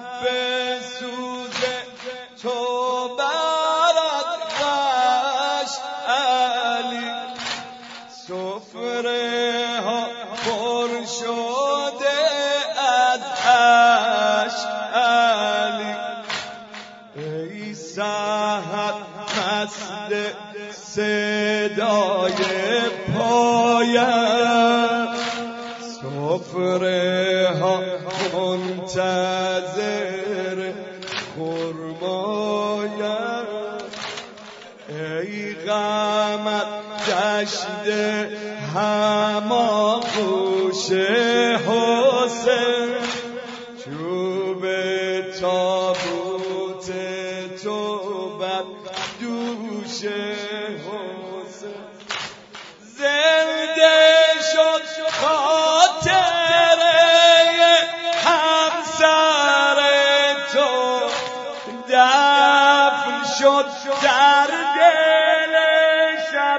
به سوز تو برد غش علی سفره ها پر شده از عشق علی ای سحر مست صدای پایم سفره ها منتظر خرمایم ای قمر گشته هماغوش حسین چوب تابوت تو بر دوش حسین زنده شد خاطره همسر تو دفن شد در دل شب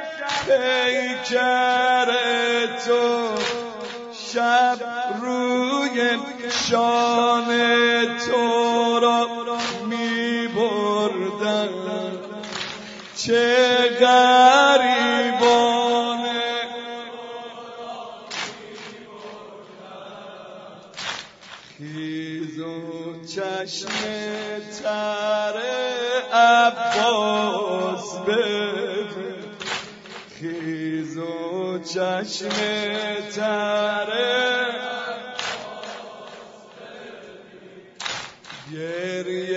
پیکر تو شب روی شان تو را می بردن چه غریبانه خیز و چشم تر عباس ببین خیز و چشم تر گریه